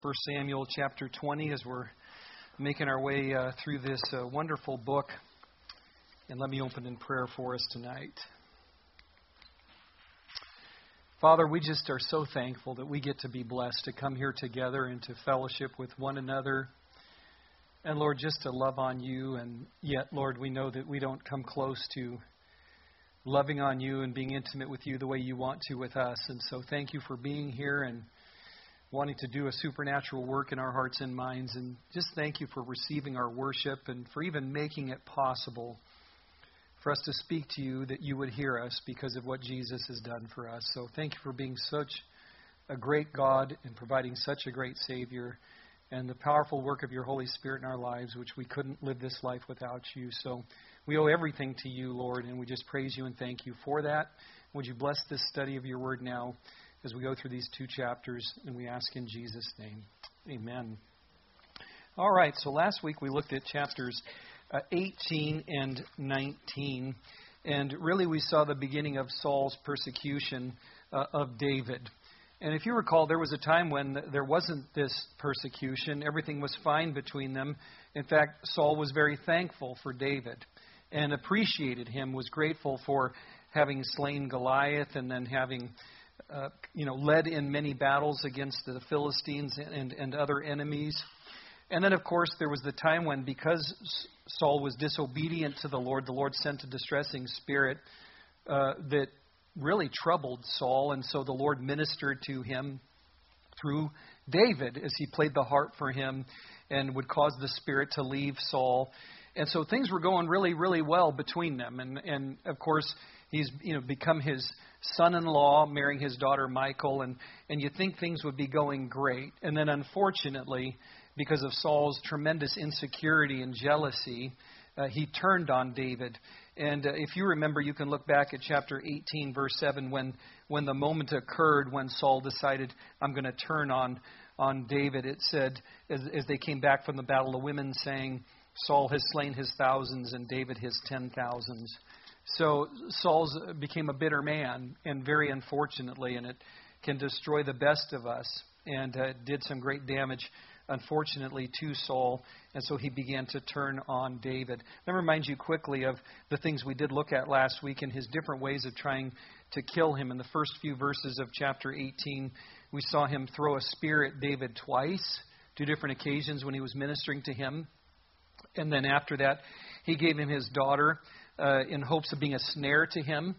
1 Samuel chapter 20 as we're making our way through this wonderful book. And let me open in prayer for us tonight. Father, we just are so thankful that we get to be blessed to come here together and to fellowship with one another. And Lord, just to love on you. And yet, Lord, we know that we don't come close to loving on you and being intimate with you the way you want to with us. And so thank you for being here and wanting to do a supernatural work in our hearts and minds. And just thank you for receiving our worship and for even making it possible for us to speak to you, that you would hear us because of what Jesus has done for us. So thank you for being such a great God and providing such a great Savior and the powerful work of your Holy Spirit in our lives, which we couldn't live this life without you. So we owe everything to you, Lord, and we just praise you and thank you for that. Would you bless this study of your word now as we go through these two chapters, and we ask in Jesus' name. Amen. All right, so last week we looked at chapters 18 and 19, and really we saw the beginning of Saul's persecution of David. And if you recall, there was a time when there wasn't this persecution. Everything was fine between them. In fact, Saul was very thankful for David and appreciated him, was grateful for having slain Goliath and then having led in many battles against the Philistines and other enemies. And then, of course, there was the time when, because Saul was disobedient to the Lord sent a distressing spirit that really troubled Saul. And so the Lord ministered to him through David as he played the harp for him and would cause the spirit to leave Saul. And so things were going really, really well between them. And of course, he's become his son-in-law, marrying his daughter Michal, and you'd think things would be going great. And then unfortunately, because of Saul's tremendous insecurity and jealousy, he turned on David. And if you remember, you can look back at chapter 18, verse 7, when the moment occurred when Saul decided, I'm going to turn on David. It said, as they came back from the battle, the women saying, Saul has slain his thousands and David his 10,000s. So Saul became a bitter man, and very unfortunately, and it can destroy the best of us, and did some great damage, unfortunately, to Saul, and so he began to turn on David. Let me remind you quickly of the things we did look at last week and his different ways of trying to kill him. In the first few verses of chapter 18, we saw him throw a spear at David twice, two different occasions when he was ministering to him. And then after that, he gave him his daughter in hopes of being a snare to him.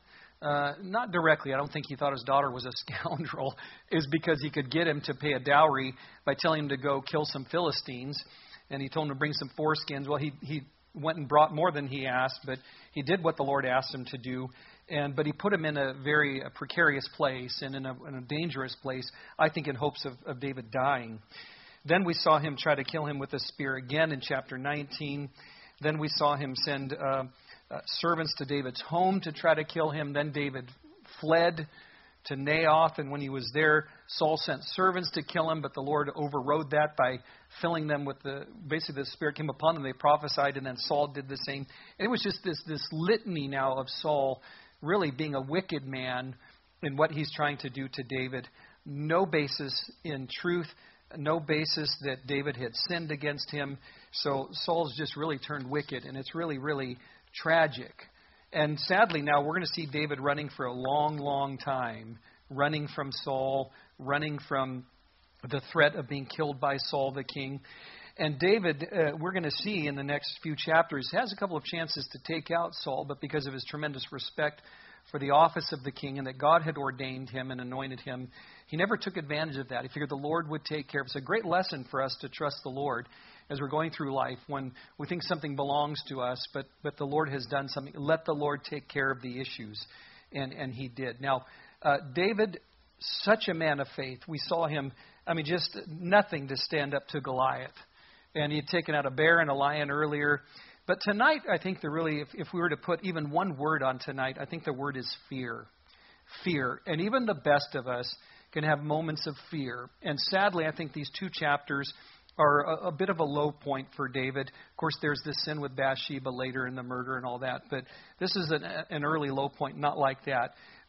Not directly. I don't think he thought his daughter was a scoundrel. It was because he could get him to pay a dowry by telling him to go kill some Philistines. And he told him to bring some foreskins. Well, he went and brought more than he asked, but he did what the Lord asked him to do. But he put him in a very precarious place and in a dangerous place, I think in hopes of David dying. Then we saw him try to kill him with a spear again in chapter 19. Then we saw him send servants to David's home to try to kill him. Then David fled to Naioth, and when he was there, Saul sent servants to kill him, but the Lord overrode that by filling them with basically the Spirit came upon them. They prophesied, and then Saul did the same. And it was just this litany now of Saul really being a wicked man in what he's trying to do to David. No basis in truth, no basis that David had sinned against him. So Saul's just really turned wicked, and it's really, really tragic. And sadly now we're going to see David running for a long, long time, running from Saul, running from the threat of being killed by Saul the king. And David, we're going to see in the next few chapters, has a couple of chances to take out Saul, but because of his tremendous respect for the office of the king and that God had ordained him and anointed him, he never took advantage of that. He figured the Lord would take care of it. It's a great lesson for us to trust the Lord as we're going through life when we think something belongs to us, but the Lord has done something. Let the Lord take care of the issues. And he did. Now, David, such a man of faith. We saw him, just nothing to stand up to Goliath. And he had taken out a bear and a lion earlier. But tonight, I think if we were to put even one word on tonight, I think the word is fear. Fear. And even the best of us can have moments of fear. And sadly, I think these two chapters are a bit of a low point for David. Of course, there's this sin with Bathsheba later in the murder and all that. But this is an early low point, not like that.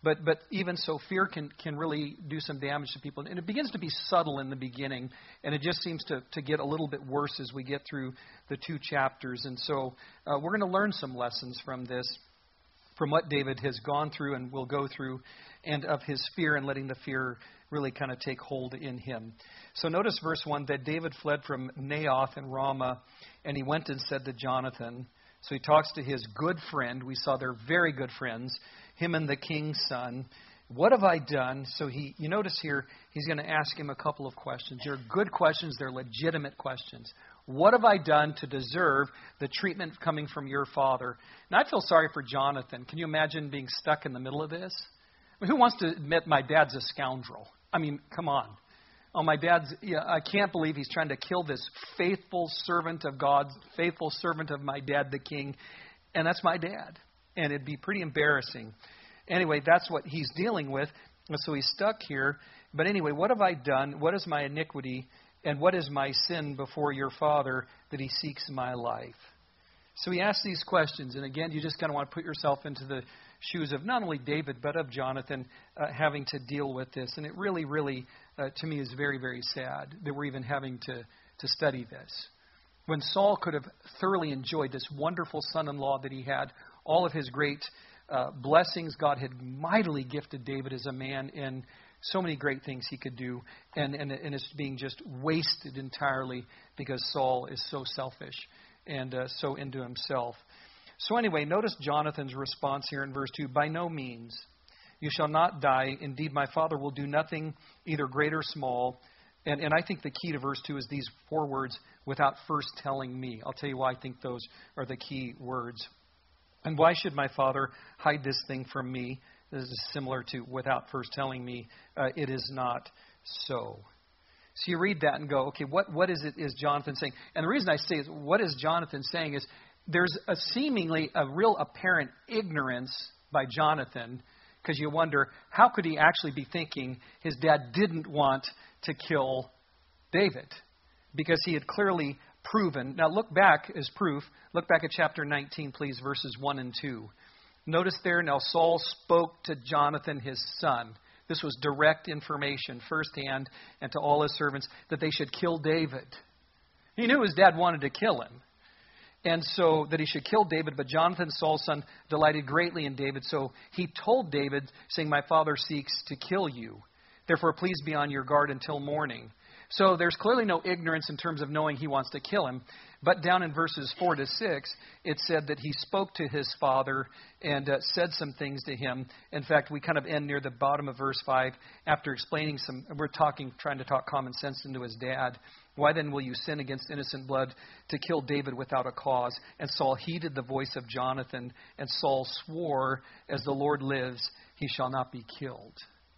But even so, fear can really do some damage to people. And it begins to be subtle in the beginning, and it just seems to get a little bit worse as we get through the 2 chapters. And so we're going to learn some lessons from this, from what David has gone through and will go through, and of his fear and letting the fear really kind of take hold in him. So notice verse 1, that David fled from Naioth and Ramah, and he went and said to Jonathan. So he talks to his good friend. We saw they're very good friends, him and the king's son. What have I done? So you notice here, he's going to ask him a couple of questions. They're good questions. They're legitimate questions. What have I done to deserve the treatment coming from your father? And I feel sorry for Jonathan. Can you imagine being stuck in the middle of this? I mean, who wants to admit my dad's a scoundrel? I mean, come on. Oh, my dad's, I can't believe he's trying to kill this faithful servant of God, faithful servant of my dad, the king. And that's my dad. And it'd be pretty embarrassing. Anyway, that's what he's dealing with. And so he's stuck here. But anyway, what have I done? What is my iniquity? And what is my sin before your father that he seeks my life? So he asks these questions. And again, you just kind of want to put yourself into the shoes of not only David, but of Jonathan having to deal with this. And it really, really, to me, is very, very sad that we're even having to study this. When Saul could have thoroughly enjoyed this wonderful son-in-law that he had, all of his great blessings, God had mightily gifted David as a man in so many great things he could do, and it's being just wasted entirely because Saul is so selfish and so into himself. So anyway, notice Jonathan's response here in verse 2. By no means, you shall not die. Indeed, my father will do nothing, either great or small. And I think the key to verse 2 is these 4 words, without first telling me. I'll tell you why I think those are the key words. And why should my father hide this thing from me? This is similar to without first telling me. It is not so. So you read that and go, okay, what is Jonathan saying? And the reason I say is, what is Jonathan saying is, there's seemingly a real apparent ignorance by Jonathan, because you wonder, how could he actually be thinking his dad didn't want to kill David? Because he had clearly proven. Now look back as proof. Look back at chapter 19, please, verses 1 and 2. Notice there, now Saul spoke to Jonathan, his son. This was direct information, firsthand, and to all his servants, that they should kill David. He knew his dad wanted to kill him. And so that he should kill David, but Jonathan, Saul's son, delighted greatly in David. So he told David, saying, my father seeks to kill you. Therefore, please be on your guard until morning. So there's clearly no ignorance in terms of knowing he wants to kill him. But down in verses 4 to 6, it said that he spoke to his father and said some things to him. In fact, we kind of end near the bottom of verse 5 after explaining trying to talk common sense into his dad. Why then will you sin against innocent blood to kill David without a cause? And Saul heeded the voice of Jonathan, and Saul swore, as the Lord lives, he shall not be killed.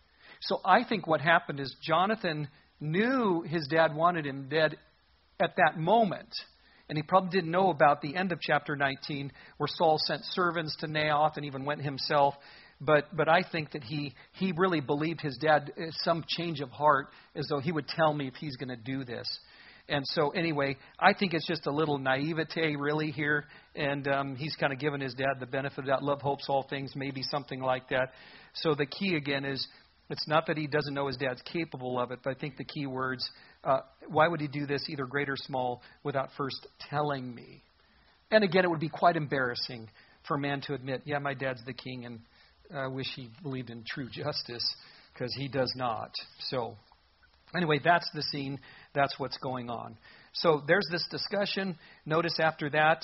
So I think what happened is Jonathan knew his dad wanted him dead at that moment. And he probably didn't know about the end of chapter 19, where Saul sent servants to Naioth and even went himself. But I think that he really believed his dad, some change of heart, as though he would tell me if he's going to do this. And so anyway, I think it's just a little naivete really here. And he's kind of given his dad the benefit of that. Love hopes all things, maybe something like that. So the key again is, it's not that he doesn't know his dad's capable of it, but I think the key words, why would he do this, either great or small, without first telling me? And again, it would be quite embarrassing for a man to admit, yeah, my dad's the king, and I wish he believed in true justice, because he does not. So anyway, that's the scene. That's what's going on. So there's this discussion. Notice after that,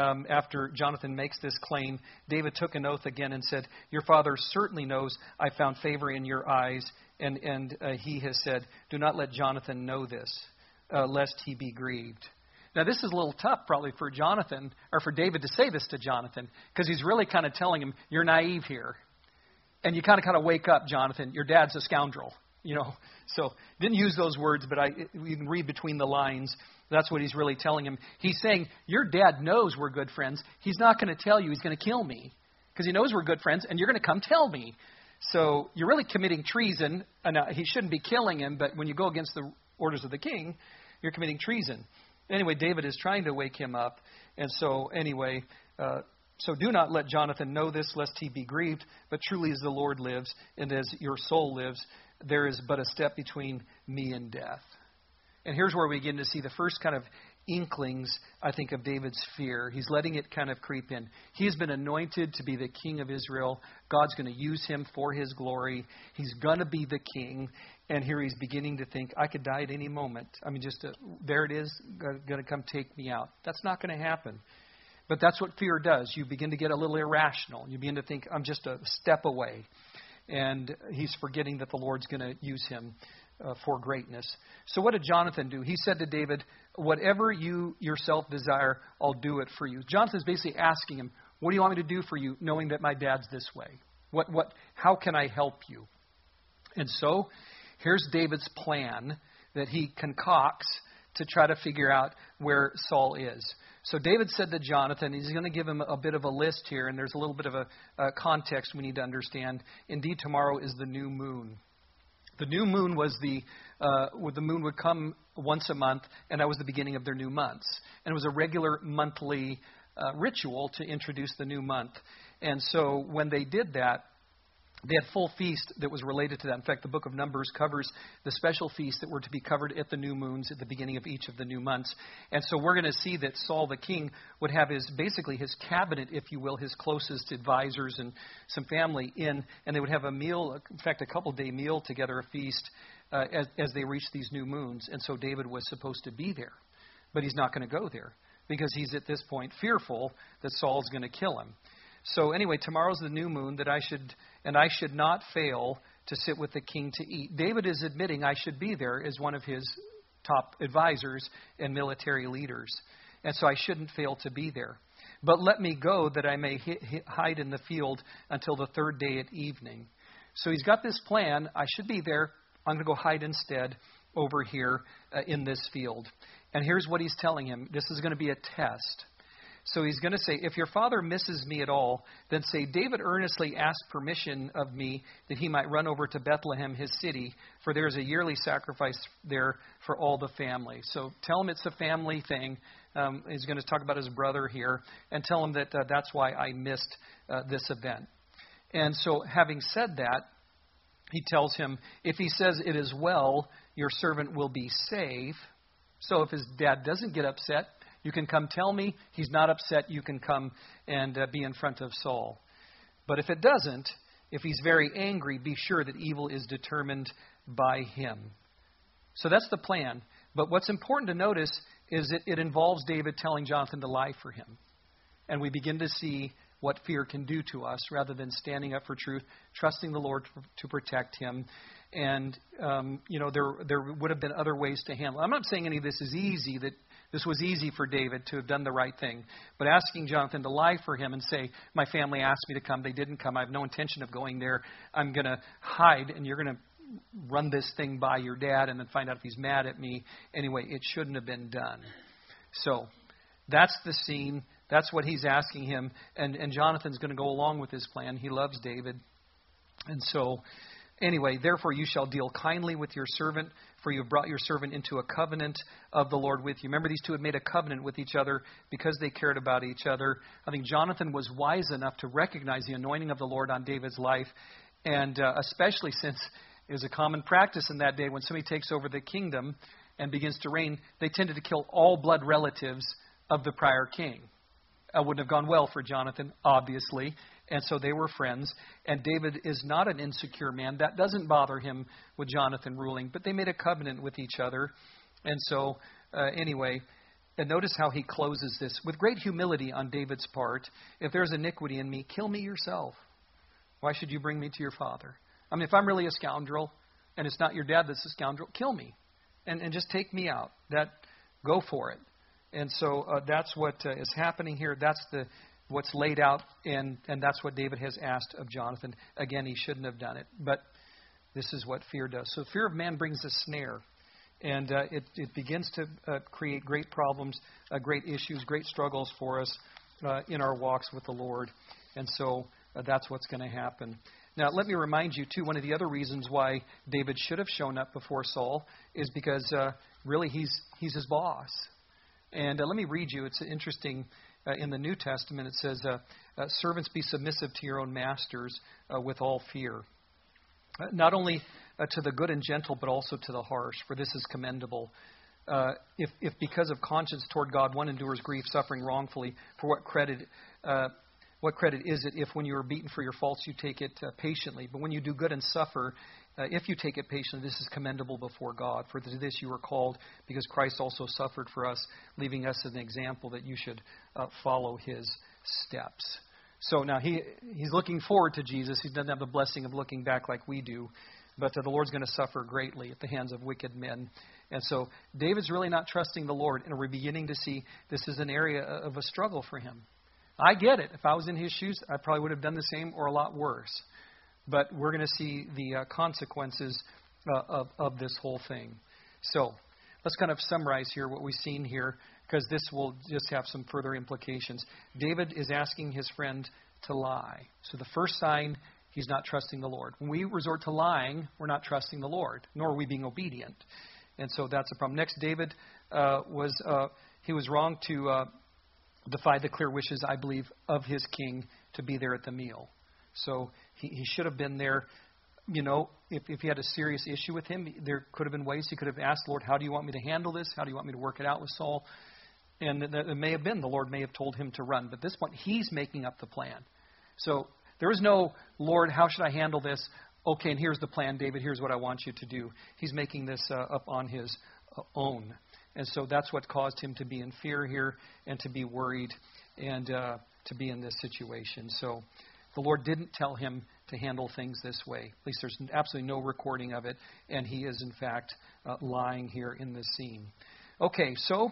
after Jonathan makes this claim, David took an oath again and said, your father certainly knows I found favor in your eyes. And he has said, do not let Jonathan know this, lest he be grieved. Now, this is a little tough probably for Jonathan, or for David to say this to Jonathan, because he's really kind of telling him, you're naive here. And you kind of wake up, Jonathan. Your dad's a scoundrel. So didn't use those words, but you can read between the lines. That's what he's really telling him. He's saying, your dad knows we're good friends. He's not going to tell you he's going to kill me, because he knows we're good friends, and you're going to come tell me. So you're really committing treason. And he shouldn't be killing him, but when you go against the orders of the king, you're committing treason. Anyway, David is trying to wake him up. And so anyway, So do not let Jonathan know this, lest he be grieved. But truly as the Lord lives, and as your soul lives, there is but a step between me and death. And here's where we begin to see the first kind of inklings, I think, of David's fear. He's letting it kind of creep in. He has been anointed to be the king of Israel. God's going to use him for his glory. He's going to be the king. And here he's beginning to think, I could die at any moment. I mean, there it is, going to come take me out. That's not going to happen. But that's what fear does. You begin to get a little irrational. You begin to think, I'm just a step away. And he's forgetting that the Lord's going to use him for greatness. So what did Jonathan do? He said to David, whatever you yourself desire, I'll do it for you. Jonathan's basically asking him, what do you want me to do for you, knowing that my dad's this way? How can I help you? And so here's David's plan that he concocts to try to figure out where Saul is. So David said to Jonathan, he's going to give him a bit of a list here, and there's a little bit of a context we need to understand. Indeed, tomorrow is the new moon. The new moon was the moon would come once a month, and that was the beginning of their new months. And it was a regular monthly ritual to introduce the new month. And so when they did that, they had full feast that was related to that. In fact, the book of Numbers covers the special feasts that were to be covered at the new moons at the beginning of each of the new months. And so we're going to see that Saul the king would have basically his cabinet, if you will, his closest advisors and some family in, and they would have a meal, in fact, a couple-day meal together, a feast, as they reached these new moons. And so David was supposed to be there, but he's not going to go there because he's at this point fearful that Saul's going to kill him. So anyway, tomorrow's the new moon that I should not fail to sit with the king to eat. David is admitting I should be there as one of his top advisors and military leaders. And so I shouldn't fail to be there. But let me go that I may hide in the field until the third day at evening. So he's got this plan. I should be there. I'm going to go hide instead over here in this field. And here's what he's telling him. This is going to be a test. So he's going to say, if your father misses me at all, then say, David earnestly asked permission of me that he might run over to Bethlehem, his city, for there is a yearly sacrifice there for all the family. So tell him it's a family thing. He's going to talk about his brother here, and tell him that that's why I missed this event. And so having said that, he tells him, if he says it is well, your servant will be safe. So if his dad doesn't get upset, you can come tell me. He's not upset. You can come and be in front of Saul. But if it doesn't, if he's very angry, be sure that evil is determined by him. So that's the plan. But what's important to notice is it involves David telling Jonathan to lie for him. And we begin to see what fear can do to us rather than standing up for truth, trusting the Lord to protect him. And, there would have been other ways to handle it. I'm not saying any of this is easy, that this was easy for David to have done the right thing. But asking Jonathan to lie for him and say, my family asked me to come, they didn't come, I have no intention of going there, I'm going to hide, and you're going to run this thing by your dad and then find out if he's mad at me. Anyway, it shouldn't have been done. So that's the scene. That's what he's asking him. And Jonathan's going to go along with his plan. He loves David. And so anyway, therefore you shall deal kindly with your servant, for you have brought your servant into a covenant of the Lord with you. Remember, these two had made a covenant with each other because they cared about each other. I think Jonathan was wise enough to recognize the anointing of the Lord on David's life, and especially since it was a common practice in that day when somebody takes over the kingdom and begins to reign, they tended to kill all blood relatives of the prior king. It wouldn't have gone well for Jonathan, obviously. And so they were friends. And David is not an insecure man. That doesn't bother him with Jonathan ruling. But they made a covenant with each other. And so, anyway, and notice how he closes this. With great humility on David's part, if there's iniquity in me, kill me yourself. Why should you bring me to your father? I mean, if I'm really a scoundrel, and it's not your dad that's a scoundrel, kill me. And just take me out. Go for it. And so that's what is happening here. That's what's laid out, and that's what David has asked of Jonathan. Again, he shouldn't have done it, but this is what fear does. So fear of man brings a snare, and it begins to create great problems, great issues, great struggles for us in our walks with the Lord. And so that's what's going to happen. Now, let me remind you, too, one of the other reasons why David should have shown up before Saul is because really he's his boss. And let me read you. It's interesting. in the New Testament, it says, servants, be submissive to your own masters with all fear. Not only to the good and gentle, but also to the harsh, for this is commendable. If because of conscience toward God one endures grief, suffering wrongfully, for what credit is it if when you are beaten for your faults you take it patiently? But when you do good and suffer, if you take it patiently, this is commendable before God. For to this you are called, because Christ also suffered for us, leaving us an example that you should follow his steps. So now he's looking forward to Jesus. He doesn't have the blessing of looking back like we do. But the Lord's going to suffer greatly at the hands of wicked men. And so David's really not trusting the Lord. And we're beginning to see this is an area of a struggle for him. I get it. If I was in his shoes, I probably would have done the same or a lot worse. But we're going to see the consequences of this whole thing. So let's kind of summarize here what we've seen here, because this will just have some further implications. David is asking his friend to lie. So the first sign, he's not trusting the Lord. When we resort to lying, we're not trusting the Lord, nor are we being obedient. And so that's a problem. Next, David was wrong to defy the clear wishes, I believe, of his king to be there at the meal. So he should have been there. You know, if he had a serious issue with him, there could have been ways he could have asked, Lord, how do you want me to handle this? How do you want me to work it out with Saul? And it may have been, the Lord may have told him to run. But at this point, he's making up the plan. So there is no, Lord, how should I handle this? Okay, and here's the plan, David. Here's what I want you to do. He's making this up on his own. And so that's what caused him to be in fear here and to be worried and to be in this situation. So the Lord didn't tell him to handle things this way. At least there's absolutely no recording of it. And he is, in fact, lying here in this scene. Okay, so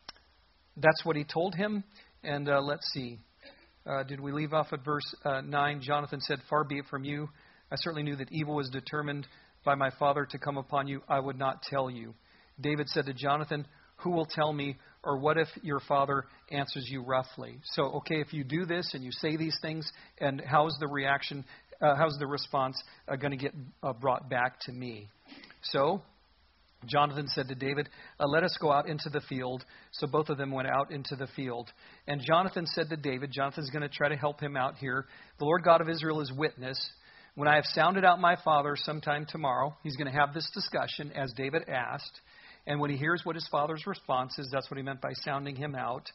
that's what he told him. And let's see. Did we leave off at verse 9? Jonathan said, far be it from you. I certainly knew that evil was determined by my father to come upon you. I would not tell you. David said to Jonathan, who will tell me? Or what if your father answers you roughly? So, okay, if you do this and you say these things, and how's the reaction, how's the response going to get brought back to me? So Jonathan said to David, let us go out into the field. So both of them went out into the field. And Jonathan said to David, Jonathan's going to try to help him out here. The Lord God of Israel is witness. When I have sounded out my father sometime tomorrow, he's going to have this discussion as David asked. And when he hears what his father's response is, that's what he meant by sounding him out.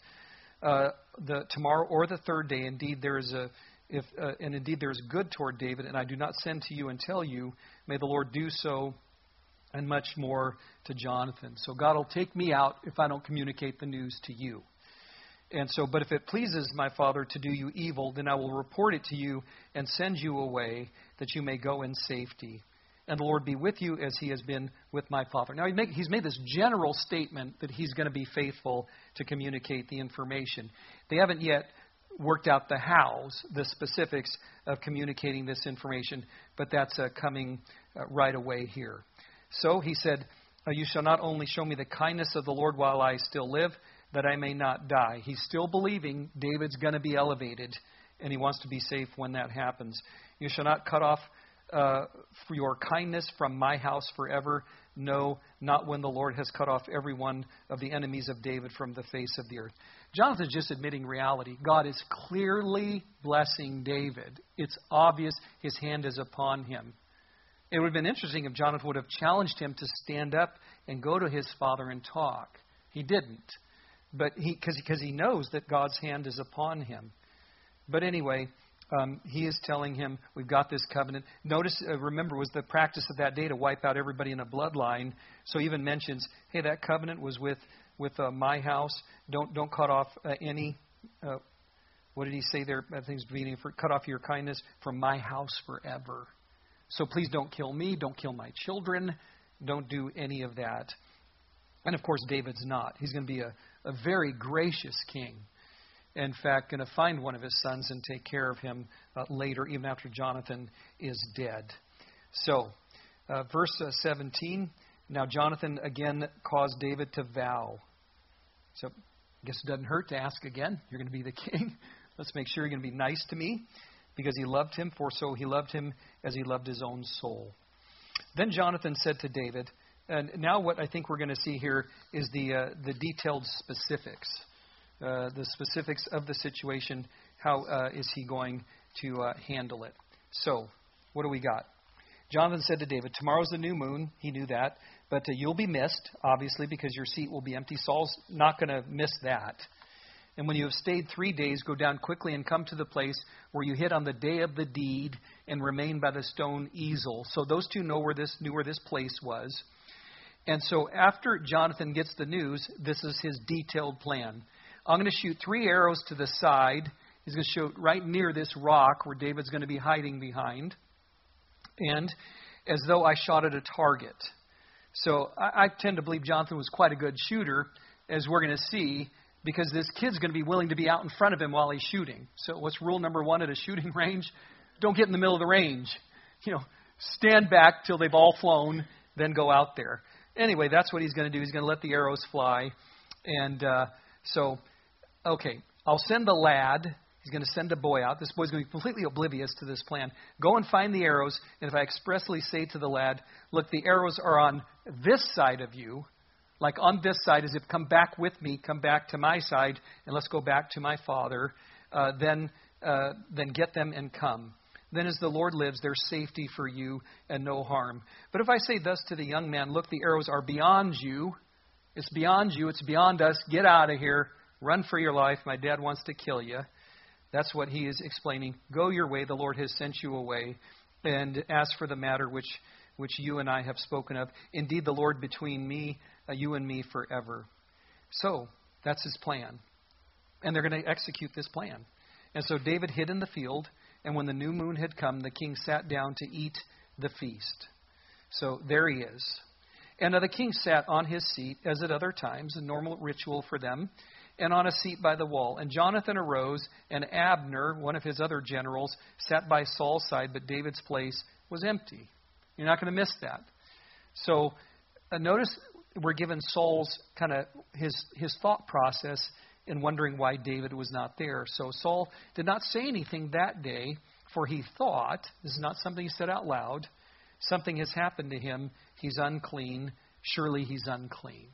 Tomorrow or the third day, indeed there is indeed there is good toward David, and I do not send to you and tell you. May the Lord do so, and much more to Jonathan. So God will take me out if I don't communicate the news to you. And so, but if it pleases my father to do you evil, then I will report it to you and send you away, that you may go in safety. And the Lord be with you as he has been with my father. Now, he's made this general statement that he's going to be faithful to communicate the information. They haven't yet worked out the hows, the specifics of communicating this information, but that's coming right away here. So he said, you shall not only show me the kindness of the Lord while I still live, that I may not die. He's still believing David's going to be elevated, and he wants to be safe when that happens. You shall not cut off for your kindness from my house forever. No, not when the Lord has cut off every one of the enemies of David from the face of the earth. Jonathan's just admitting reality. God is clearly blessing David. It's obvious his hand is upon him. It would have been interesting if Jonathan would have challenged him to stand up and go to his father and talk. He didn't, but because he knows that God's hand is upon him. But anyway, he is telling him, we've got this covenant. Notice, remember, was the practice of that day to wipe out everybody in a bloodline. So he even mentions, hey, that covenant was with my house. Don't cut off any. What did he say there? I think it's cut off your kindness from my house forever. So please don't kill me. Don't kill my children. Don't do any of that. And of course, David's not. He's going to be a very gracious king. In fact, going to find one of his sons and take care of him later, even after Jonathan is dead. So, verse 17. Now Jonathan again caused David to vow. So, I guess it doesn't hurt to ask again. You're going to be the king. Let's make sure you're going to be nice to me, because he loved him, for so he loved him as he loved his own soul. Then Jonathan said to David, and now what I think we're going to see here is the detailed specifics the specifics of the situation. How is he going to handle it? So, what do we got? Jonathan said to David, tomorrow's the new moon. He knew that. But you'll be missed, obviously, because your seat will be empty. Saul's not going to miss that. And when you have stayed 3 days, go down quickly and come to the place where you hit on the day of the deed and remain by the stone easel. So those two knew where this place was. And so after Jonathan gets the news, this is his detailed plan. I'm going to shoot 3 arrows to the side. He's going to shoot right near this rock where David's going to be hiding behind. And as though I shot at a target. So I tend to believe Jonathan was quite a good shooter, as we're going to see, because this kid's going to be willing to be out in front of him while he's shooting. So what's rule number 1 at a shooting range? Don't get in the middle of the range. Stand back till they've all flown, then go out there. Anyway, that's what he's going to do. He's going to let the arrows fly. And I'll send the lad. He's going to send a boy out. This boy's going to be completely oblivious to this plan. Go and find the arrows. And if I expressly say to the lad, look, the arrows are on this side of you, like on this side, as if come back with me, come back to my side, and let's go back to my father, then get them and come. Then as the Lord lives, there's safety for you and no harm. But if I say thus to the young man, look, the arrows are beyond you. It's beyond you. It's beyond us. Get out of here. Run for your life. My dad wants to kill you. That's what he is explaining. Go your way. The Lord has sent you away. And ask for the matter which you and I have spoken of. Indeed, the Lord between me, you and me forever. So, that's his plan. And they're going to execute this plan. And so David hid in the field. And when the new moon had come, the king sat down to eat the feast. So there he is. And the king sat on his seat, as at other times, a normal ritual for them, and on a seat by the wall. And Jonathan arose, and Abner, one of his other generals, sat by Saul's side, but David's place was empty. You're not going to miss that. So notice we're given Saul's kind of his thought process in wondering why David was not there. So Saul did not say anything that day, for he thought, this is not something he said out loud, something has happened to him. He's unclean. Surely he's unclean.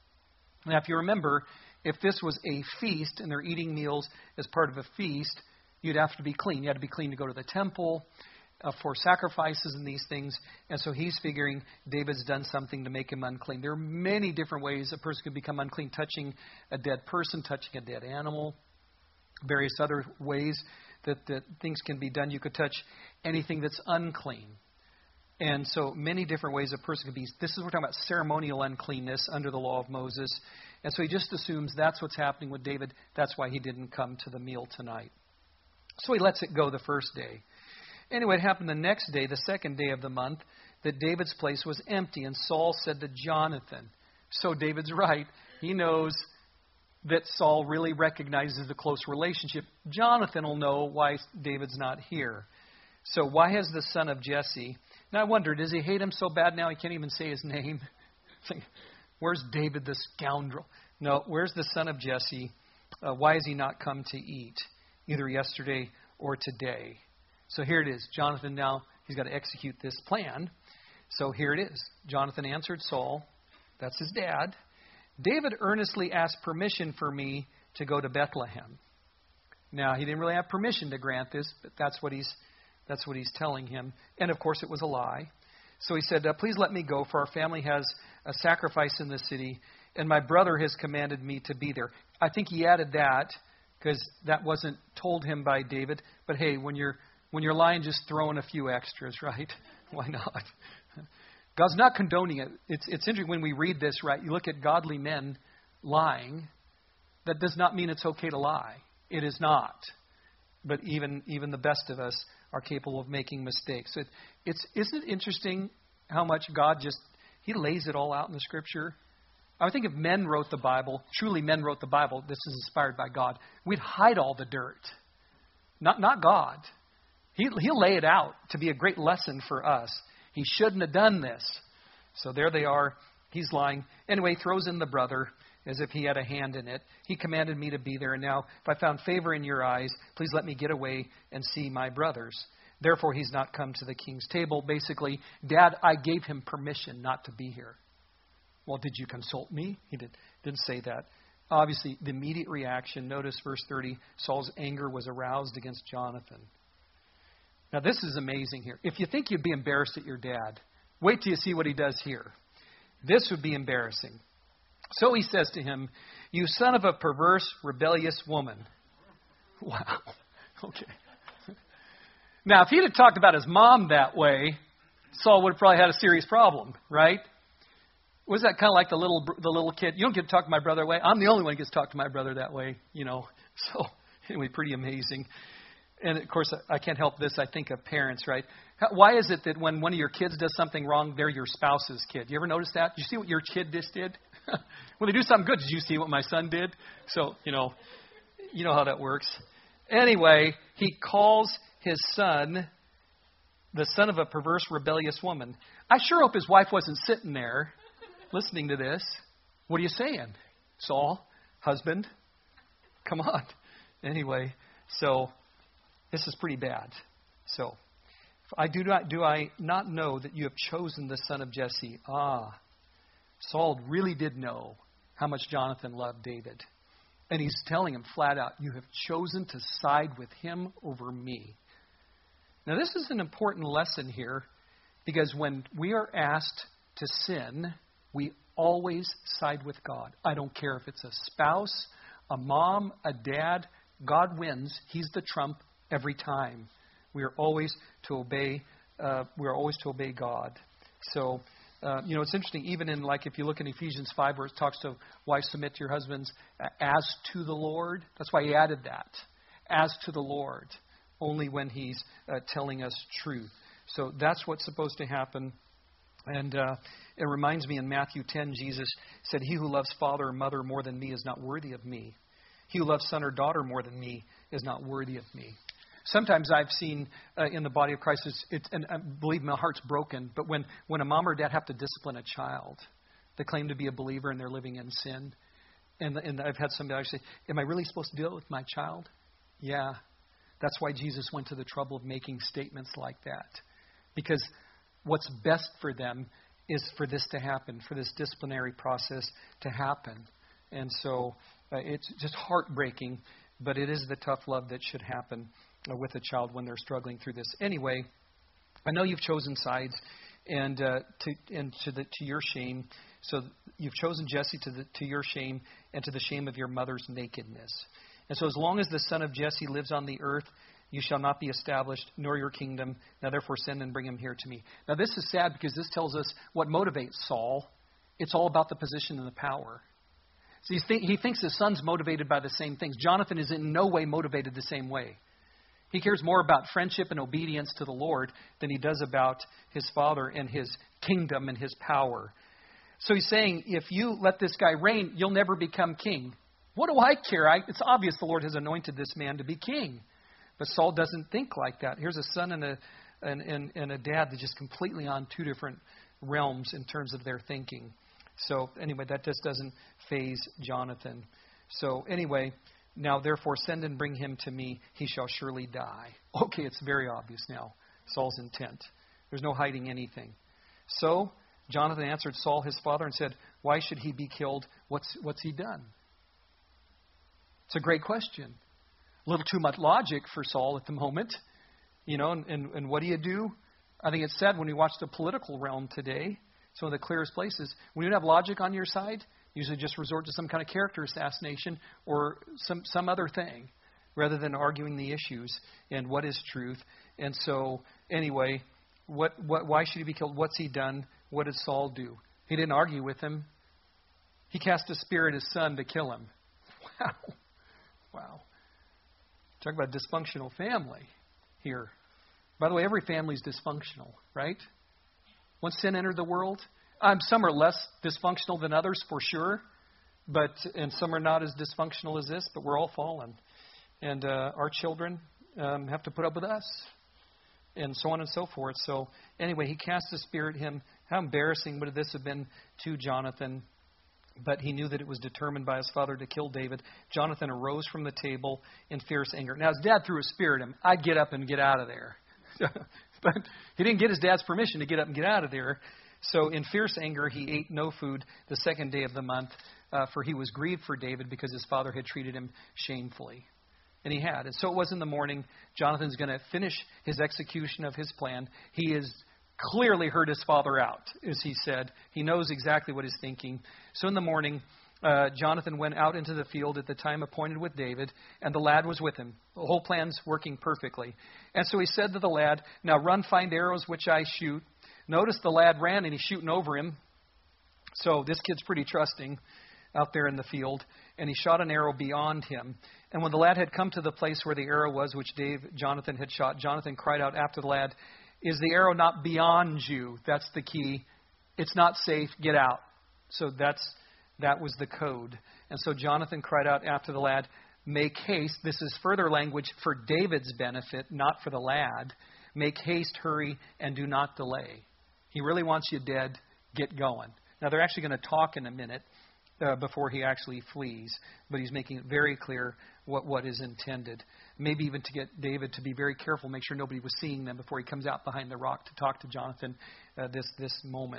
Now, if you remember, if this was a feast and they're eating meals as part of a feast, you'd have to be clean. You had to be clean to go to the temple for sacrifices and these things. And so he's figuring David's done something to make him unclean. There are many different ways a person could become unclean. Touching a dead person, touching a dead animal, various other ways that things can be done. You could touch anything that's unclean. And so many different ways a person could be. This is, we're talking about ceremonial uncleanness under the law of Moses. And so he just assumes that's what's happening with David. That's why he didn't come to the meal tonight. So he lets it go the first day. Anyway, it happened the next day, the second day of the month, that David's place was empty. And Saul said to Jonathan, so David's right. He knows that Saul really recognizes the close relationship. Jonathan will know why David's not here. So why has the son of Jesse... Now I wonder, does he hate him so bad now he can't even say his name? Where's David, the scoundrel? No, where's the son of Jesse? Why has he not come to eat, either yesterday or today? So here it is. Jonathan now, he's got to execute this plan. So here it is. Jonathan answered Saul, that's his dad. David earnestly asked permission for me to go to Bethlehem. Now, he didn't really have permission to grant this, but that's what he's telling him. And, of course, it was a lie. So he said, please let me go, for our family has a sacrifice in the city, and my brother has commanded me to be there. I think he added that because that wasn't told him by David. But, hey, when you're lying, just throw in a few extras, right? Why not? God's not condoning it. It's interesting when we read this, right? You look at godly men lying. That does not mean it's okay to lie. It is not. But even the best of us are capable of making mistakes. Isn't it interesting how much God He lays it all out in the Scripture? I think if men wrote the Bible, truly men wrote the Bible, this is inspired by God, we'd hide all the dirt. Not God. He'll lay it out to be a great lesson for us. He shouldn't have done this. So there they are. He's lying. Anyway, throws in the brother as if he had a hand in it. He commanded me to be there. And now, if I found favor in your eyes, please let me get away and see my brothers. Therefore, he's not come to the king's table. Basically, Dad, I gave him permission not to be here. Well, did you consult me? He didn't say that. obviously, the immediate reaction, notice verse 30, Saul's anger was aroused against Jonathan. Now, this is amazing here. If you think you'd be embarrassed at your dad, wait till you see what he does here. This would be embarrassing. So he says to him, "You son of a perverse, rebellious woman." Wow. Okay. Now, if he'd have talked about his mom that way, Saul would have probably had a serious problem, right? Was that kind of like the little kid? You don't get to talk to my brother that way. I'm the only one who gets to talk to my brother that way, So, anyway, pretty amazing. And, of course, I can't help this. I think of parents, right? Why is it that when one of your kids does something wrong, they're your spouse's kid? You ever notice that? Did you see what your kid just did? When they do something good, did you see what my son did? So, you know how that works. Anyway, he calls his son the son of a perverse, rebellious woman. I sure hope his wife wasn't sitting there listening to this. What are you saying, Saul, husband? Come on. Anyway, so this is pretty bad. So, do I not know that you have chosen the son of Jesse? Saul really did know how much Jonathan loved David. And he's telling him flat out, you have chosen to side with him over me. Now, this is an important lesson here, because when we are asked to sin, we always side with God. I don't care if it's a spouse, a mom, a dad. God wins. He's the trump every time. We are always to obey. God. So, it's interesting. Even in if you look in Ephesians 5, where it talks to wives, submit to your husbands as to the Lord. That's why he added that, as to the Lord, only when he's telling us truth. So that's what's supposed to happen. And it reminds me in Matthew 10, Jesus said, "He who loves father or mother more than me is not worthy of me. He who loves son or daughter more than me is not worthy of me." Sometimes I've seen in the body of Christ, and believe me, my heart's broken, but when a mom or dad have to discipline a child, they claim to be a believer and they're living in sin. And I've had somebody say, "Am I really supposed to do it with my child?" Yeah. That's why Jesus went to the trouble of making statements like that. Because what's best for them is for this to happen, for this disciplinary process to happen. And so it's just heartbreaking, but it is the tough love that should happen with a child when they're struggling through this. Anyway, I know you've chosen sides, and to your shame. So you've chosen Jesse to your shame and to the shame of your mother's nakedness. And so as long as the son of Jesse lives on the earth, you shall not be established, nor your kingdom. Now therefore send and bring him here to me. Now this is sad, because this tells us what motivates Saul. It's all about the position and the power. So he thinks his son's motivated by the same things. Jonathan is in no way motivated the same way. He cares more about friendship and obedience to the Lord than he does about his father and his kingdom and his power. So he's saying, if you let this guy reign, you'll never become king. What do I care? It's obvious the Lord has anointed this man to be king. But Saul doesn't think like that. Here's a son and a dad that just completely on two different realms in terms of their thinking. So anyway, that just doesn't faze Jonathan. So anyway, now therefore send and bring him to me. He shall surely die. Okay, it's very obvious now, Saul's intent. There's no hiding anything. So Jonathan answered Saul his father and said, "Why should he be killed? What's he done?" It's a great question. A little too much logic for Saul at the moment. And what do you do? I think it's sad when you watch the political realm today. It's one of the clearest places. When you don't have logic on your side, you usually just resort to some kind of character assassination or some other thing, rather than arguing the issues and what is truth. And so, anyway, why should he be killed? What's he done? What did Saul do? He didn't argue with him. He cast a spear at his son to kill him. Wow. Talk about a dysfunctional family here. By the way, every family is dysfunctional, right? Once sin entered the world, some are less dysfunctional than others for sure, and some are not as dysfunctional as this, but we're all fallen. And our children have to put up with us, and so on and so forth. So anyway, he cast a spear at him. How embarrassing would this have been to Jonathan? But he knew that it was determined by his father to kill David. Jonathan arose from the table in fierce anger. Now, his dad threw a spear at him. I'd get up and get out of there. But he didn't get his dad's permission to get up and get out of there. So in fierce anger, he ate no food the second day of the month. for he was grieved for David because his father had treated him shamefully. And he had. And so it was in the morning. Jonathan's going to finish his execution of his plan. He has clearly heard his father out, as he said. He knows exactly what he's thinking. So in the morning, Jonathan went out into the field at the time appointed with David, and the lad was with him. The whole plan's working perfectly. And so he said to the lad, "Now run, find arrows which I shoot." Notice the lad ran, and he's shooting over him. So this kid's pretty trusting out there in the field. And he shot an arrow beyond him. And when the lad had come to the place where the arrow was, which Jonathan had shot, Jonathan cried out after the lad, "Is the arrow not beyond you?" That's the key. It's not safe. Get out. So that was the code. And so Jonathan cried out after the lad, "Make haste." This is further language for David's benefit, not for the lad. "Make haste, hurry, and do not delay." He really wants you dead. Get going. Now, they're actually going to talk in a minute before he actually flees. But he's making it very clear what is intended. Maybe even to get David to be very careful, make sure nobody was seeing them before he comes out behind the rock to talk to Jonathan this moment.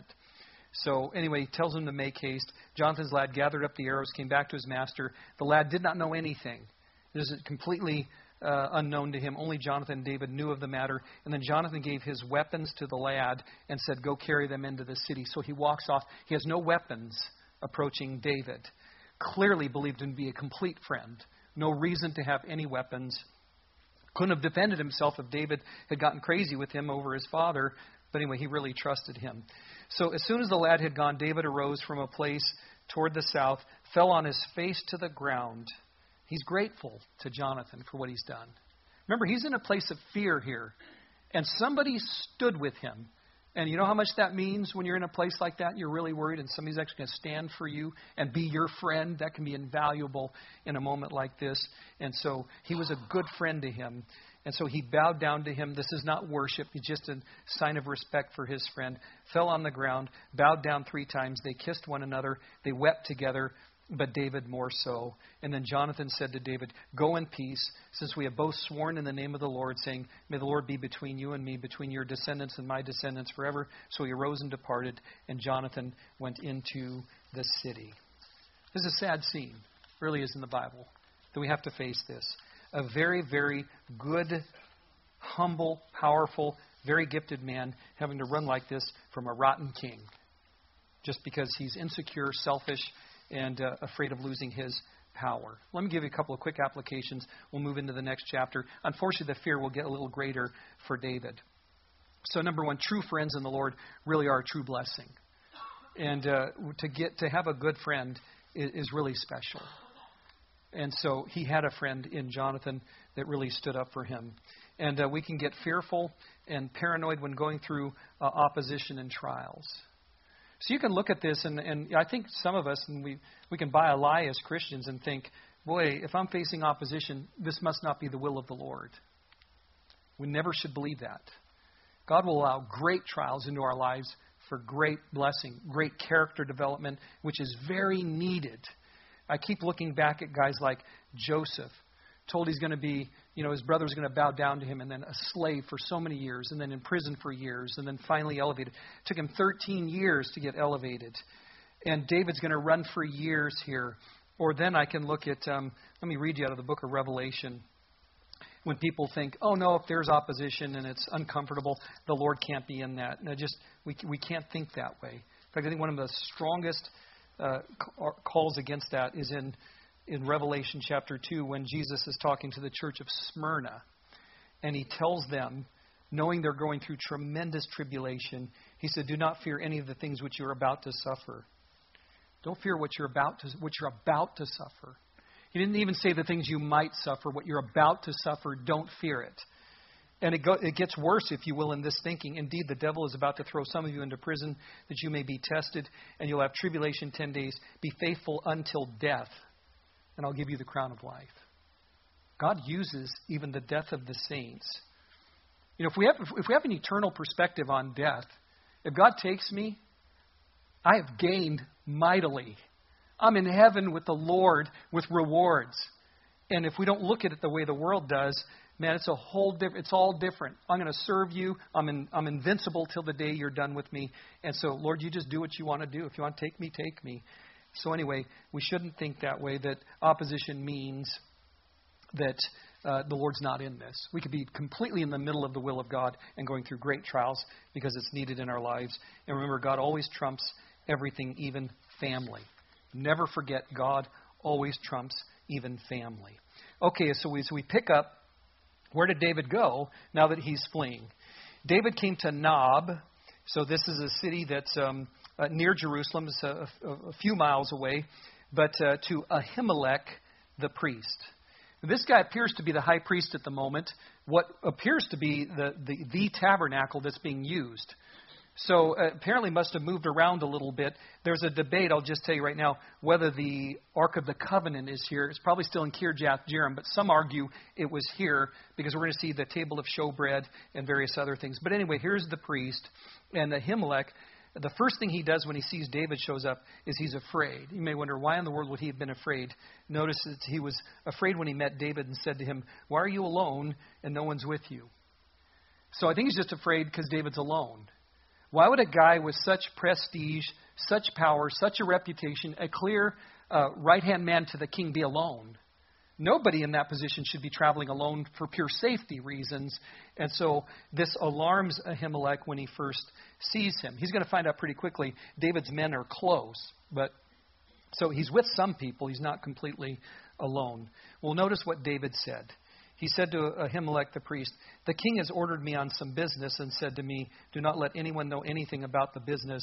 So anyway, he tells him to make haste. Jonathan's lad gathered up the arrows, came back to his master. The lad did not know anything. It is completely unknown to him. Only Jonathan and David knew of the matter. And then Jonathan gave his weapons to the lad and said, "Go carry them into the city." So he walks off. He has no weapons approaching David. Clearly believed him to be a complete friend. No reason to have any weapons. Couldn't have defended himself if David had gotten crazy with him over his father. But anyway, he really trusted him. So as soon as the lad had gone, David arose from a place toward the south, fell on his face to the ground. He's grateful to Jonathan for what he's done. Remember, he's in a place of fear here. And somebody stood with him. And you know how much that means when you're in a place like that? You're really worried and somebody's actually going to stand for you and be your friend. That can be invaluable in a moment like this. And so he was a good friend to him. And so he bowed down to him. This is not worship. It's just a sign of respect for his friend. Fell on the ground, bowed down 3 times. They kissed one another. They wept together, but David more so. And then Jonathan said to David, "Go in peace, since we have both sworn in the name of the Lord, saying, 'May the Lord be between you and me, between your descendants and my descendants forever.' So he arose and departed, and Jonathan went into the city." This is a sad scene. It really is in the Bible that we have to face this. A very, very good, humble, powerful, very gifted man having to run like this from a rotten king just because he's insecure, selfish, and afraid of losing his power. Let me give you a couple of quick applications. We'll move into the next chapter. Unfortunately, the fear will get a little greater for David. So number one, true friends in the Lord really are a true blessing. And to have a good friend is really special. And so he had a friend in Jonathan that really stood up for him. And we can get fearful and paranoid when going through opposition and trials. So you can look at this, and I think some of us, and we can buy a lie as Christians and think, boy, if I'm facing opposition, this must not be the will of the Lord. We never should believe that. God will allow great trials into our lives for great blessing, great character development, which is very needed. I keep looking back at guys like Joseph, told he's going to be, his brother's going to bow down to him, and then a slave for so many years, and then in prison for years, and then finally elevated. It took him 13 years to get elevated. And David's going to run for years here. Or then I can look at, let me read you out of the book of Revelation. When people think, oh no, if there's opposition and it's uncomfortable, the Lord can't be in that. No, we can't think that way. In fact, I think one of the strongest calls against that is in Revelation chapter 2 when Jesus is talking to the church of Smyrna. And he tells them, knowing they're going through tremendous tribulation, he said, "Do not fear any of the things which you're about to suffer." Don't fear what you're about to suffer. He didn't even say the things you might suffer. What you're about to suffer, don't fear it. And it gets worse, if you will, in this thinking. Indeed, the devil is about to throw some of you into prison that you may be tested, and you'll have tribulation 10 days. Be faithful until death, and I'll give you the crown of life. God uses even the death of the saints. If we have an eternal perspective on death, if God takes me, I have gained mightily. I'm in heaven with the Lord with rewards. And if we don't look at it the way the world does, man, it's all different. I'm going to serve you. I'm invincible till the day you're done with me. And so, Lord, you just do what you want to do. If you want to take me, take me. So anyway, we shouldn't think that way, that opposition means that the Lord's not in this. We could be completely in the middle of the will of God and going through great trials because it's needed in our lives. And remember, God always trumps everything, even family. Never forget, God always trumps even family. Okay, so we pick up, where did David go now that he's fleeing? David came to Nob. So this is a city that's near Jerusalem. It's a few miles away. But to Ahimelech, the priest. This guy appears to be the high priest at the moment. What appears to be the tabernacle that's being used. So apparently must have moved around a little bit. There's a debate, I'll just tell you right now, whether the Ark of the Covenant is here. It's probably still in Kirjath Jearim, but some argue it was here because we're going to see the table of showbread and various other things. But anyway, here's the priest. And Ahimelech, the first thing he does when he sees David shows up is he's afraid. You may wonder, why in the world would he have been afraid? Notice that he was afraid when he met David and said to him, "Why are you alone and no one's with you?" So I think he's just afraid because David's alone. Why would a guy with such prestige, such power, such a reputation, a clear right-hand man to the king be alone? Nobody in that position should be traveling alone for pure safety reasons. And so this alarms Ahimelech when he first sees him. He's going to find out pretty quickly David's men are close. But so he's with some people. He's not completely alone. Well, notice what David said. He said to Ahimelech the priest, "The king has ordered me on some business and said to me, 'Do not let anyone know anything about the business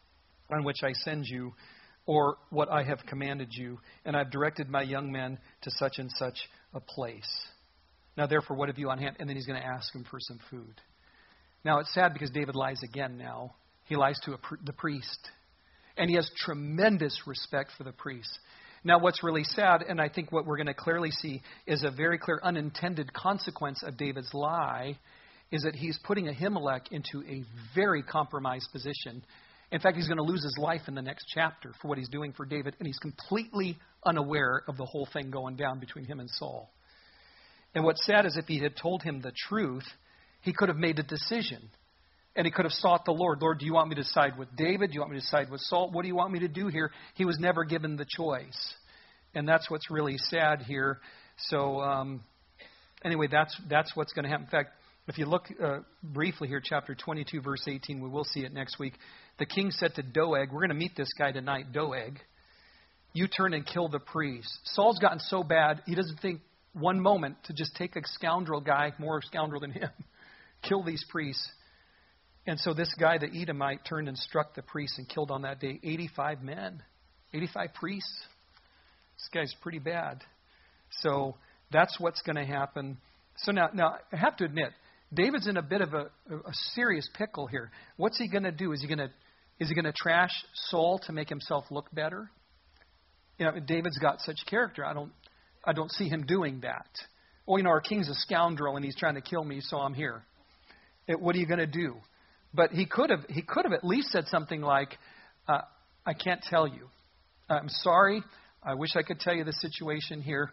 on which I send you or what I have commanded you. And I've directed my young men to such and such a place. Now, therefore, what have you on hand?'" And then he's going to ask him for some food. Now, it's sad because David lies again now. He lies to the priest. And he has tremendous respect for the priest. Now, what's really sad, and I think what we're going to clearly see, is a very clear unintended consequence of David's lie, is that he's putting Ahimelech into a very compromised position. In fact, he's going to lose his life in the next chapter for what he's doing for David, and he's completely unaware of the whole thing going down between him and Saul. And what's sad is if he had told him the truth, he could have made a decision. And he could have sought the Lord. "Lord, do you want me to side with David? Do you want me to side with Saul? What do you want me to do here?" He was never given the choice. And that's what's really sad here. So anyway, that's what's going to happen. In fact, if you look briefly here, chapter 22, verse 18, we will see it next week. The king said to Doeg, we're going to meet this guy tonight, Doeg, "You turn and kill the priest." Saul's gotten so bad, he doesn't think one moment to just take a scoundrel guy, more scoundrel than him, kill these priests. And so this guy, the Edomite, turned and struck the priests and killed on that day 85 men, 85 priests. This guy's pretty bad. So that's what's going to happen. So now I have to admit, David's in a bit of a serious pickle here. What's he going to do? Is he going to trash Saul to make himself look better? You know, David's got such character. I don't see him doing that. Well, you know, our king's a scoundrel and he's trying to kill me, so I'm here. What are you going to do? But he could have at least said something like, "I can't tell you. I'm sorry. I wish I could tell you the situation here.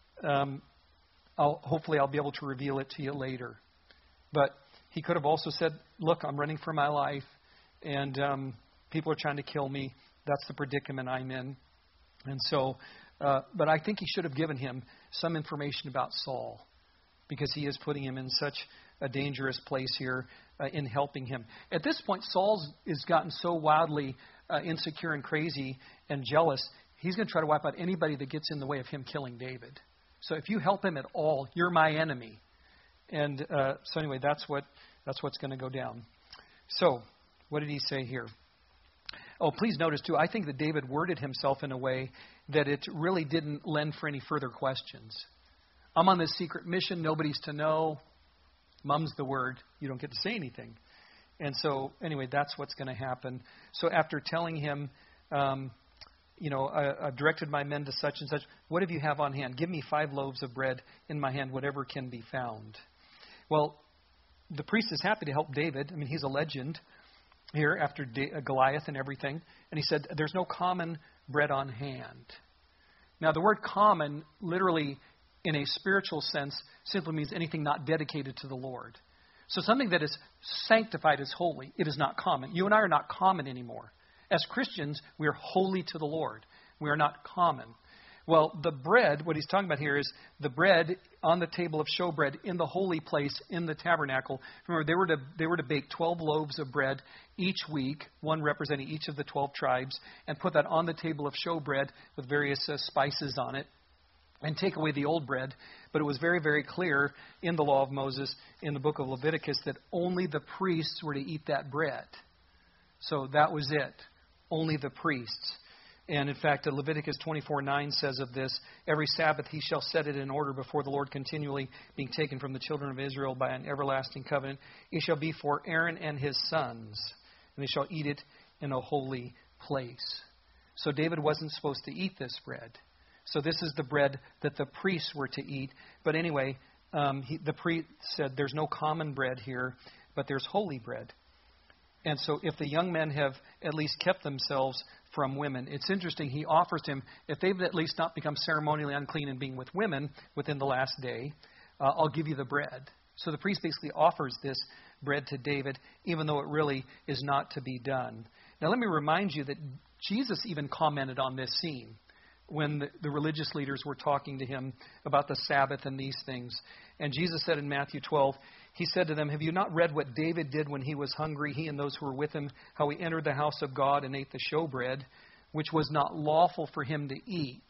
Hopefully I'll be able to reveal it to you later." But he could have also said, "Look, I'm running for my life, and people are trying to kill me. That's the predicament I'm in." And so, but I think he should have given him some information about Saul, because he is putting him in such a dangerous place here in helping him. At this point, Saul has gotten so wildly insecure and crazy and jealous, he's going to try to wipe out anybody that gets in the way of him killing David. So if you help him at all, you're my enemy. And so anyway, that's what's going to go down. So what did he say here? Oh, please notice too, I think that David worded himself in a way that it really didn't lend for any further questions. I'm on this secret mission. Nobody's to know. Mum's the word. You don't get to say anything. And so anyway, that's what's going to happen. So after telling him, I've directed my men to such and such. What do you have on hand? Give me 5 loaves of bread in my hand, whatever can be found. Well, the priest is happy to help David. I mean, he's a legend here after Goliath and everything. And he said, there's no common bread on hand. Now, the word common, literally in a spiritual sense, simply means anything not dedicated to the Lord. So something that is sanctified is holy. It is not common. You and I are not common anymore. As Christians, we are holy to the Lord. We are not common. Well, the bread, what he's talking about here is the bread on the table of showbread in the holy place in the tabernacle. Remember, they were to bake 12 loaves of bread each week, one representing each of the 12 tribes, and put that on the table of showbread with various spices on it, and take away the old bread. But it was very, very clear in the law of Moses, in the book of Leviticus, that only the priests were to eat that bread. So that was it. Only the priests. And in fact, Leviticus 24:9 says of this, every Sabbath he shall set it in order before the Lord continually, being taken from the children of Israel by an everlasting covenant. It shall be for Aaron and his sons, and they shall eat it in a holy place. So David wasn't supposed to eat this bread. So this is the bread that the priests were to eat. But anyway, the priest said there's no common bread here, but there's holy bread. And so if the young men have at least kept themselves from women, it's interesting, he offers him, if they've at least not become ceremonially unclean and being with women within the last day, I'll give you the bread. So the priest basically offers this bread to David, even though it really is not to be done. Now let me remind you that Jesus even commented on this scene when the religious leaders were talking to him about the Sabbath and these things. And Jesus said in Matthew 12, he said to them, have you not read what David did when he was hungry, he and those who were with him, how he entered the house of God and ate the showbread, which was not lawful for him to eat?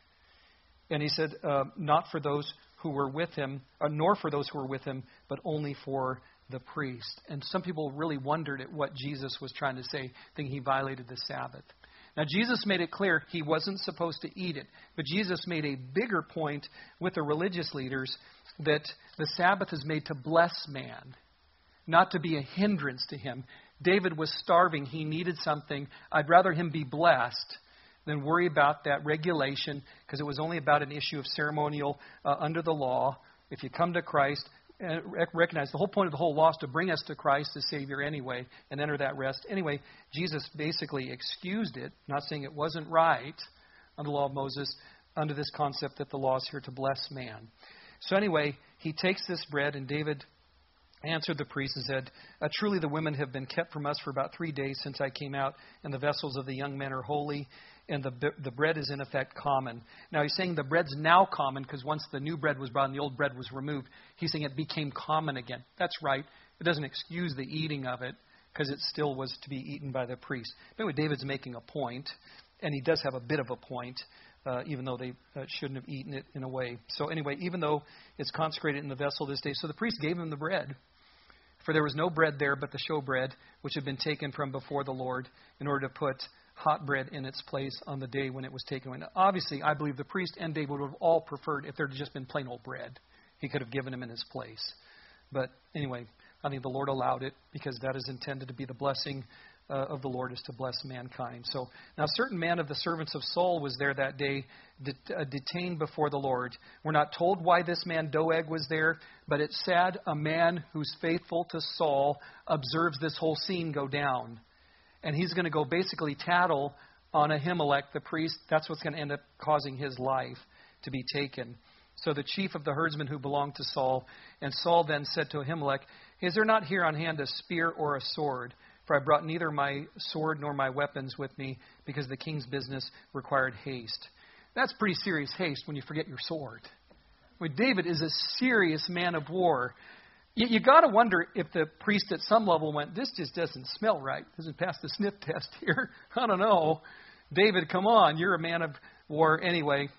And he said, not for those who were with him, nor for those who were with him, but only for the priest. And some people really wondered at what Jesus was trying to say, thinking he violated the Sabbath. Now, Jesus made it clear he wasn't supposed to eat it. But Jesus made a bigger point with the religious leaders that the Sabbath is made to bless man, not to be a hindrance to him. David was starving. He needed something. I'd rather him be blessed than worry about that regulation, because it was only about an issue of ceremonial under the law. If you come to Christ, recognize the whole point of the whole law is to bring us to Christ as Savior anyway and enter that rest. Anyway, Jesus basically excused it, not saying it wasn't right under the law of Moses, under this concept that the law is here to bless man. So anyway, he takes this bread, and David answered the priest and said, truly the women have been kept from us for about 3 days since I came out, and the vessels of the young men are holy, and the bread is in effect common. Now he's saying the bread's now common because once the new bread was brought and the old bread was removed, he's saying it became common again. That's right. It doesn't excuse the eating of it because it still was to be eaten by the priest. But anyway, David's making a point, and he does have a bit of a point, even though they shouldn't have eaten it in a way. So anyway, even though it's consecrated in the vessel this day, so the priest gave him the bread. For there was no bread there but the showbread, which had been taken from before the Lord, in order to put hot bread in its place on the day when it was taken away. Now, obviously, I believe the priest and David would have all preferred if there had just been plain old bread. He could have given him in his place. But anyway, I think the Lord allowed it because that is intended to be the blessing of the Lord, is to bless mankind. So now a certain man of the servants of Saul was there that day, detained before the Lord. We're not told why this man Doeg was there, but it's sad a man who's faithful to Saul observes this whole scene go down. And he's going to go basically tattle on Ahimelech, the priest. That's what's going to end up causing his life to be taken. So the chief of the herdsmen who belonged to Saul, and Saul then said to Ahimelech, is there not here on hand a spear or a sword? For I brought neither my sword nor my weapons with me, because the king's business required haste. That's pretty serious haste when you forget your sword. Well, David is a serious man of war. You got to wonder if the priest at some level went, this just doesn't smell right. Doesn't pass the sniff test here. I don't know. David, come on. You're a man of war. Anyway,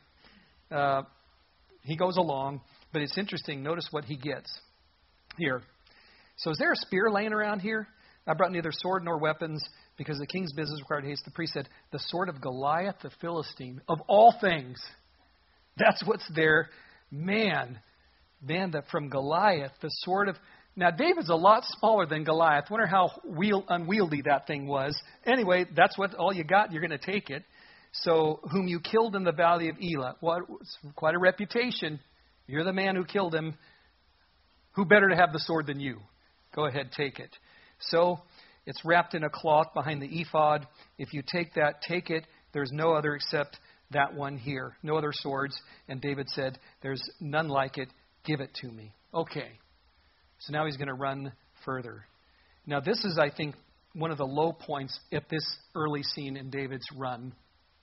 he goes along. But it's interesting. Notice what he gets here. So is there a spear laying around here? I brought neither sword nor weapons because the king's business required haste. The priest said, the sword of Goliath the Philistine, of all things. That's what's there. Man, from Goliath, the sword of... Now, David's a lot smaller than Goliath. Wonder how unwieldy that thing was. Anyway, that's what all you got. You're going to take it. So, whom you killed in the valley of Elah. Well, it's quite a reputation. You're the man who killed him. Who better to have the sword than you? Go ahead, take it. So, it's wrapped in a cloth behind the ephod. If you take that, take it. There's no other except that one here. No other swords. And David said, there's none like it. Give it to me. Okay. So now he's going to run further. Now this is, I think, one of the low points at this early scene in David's run.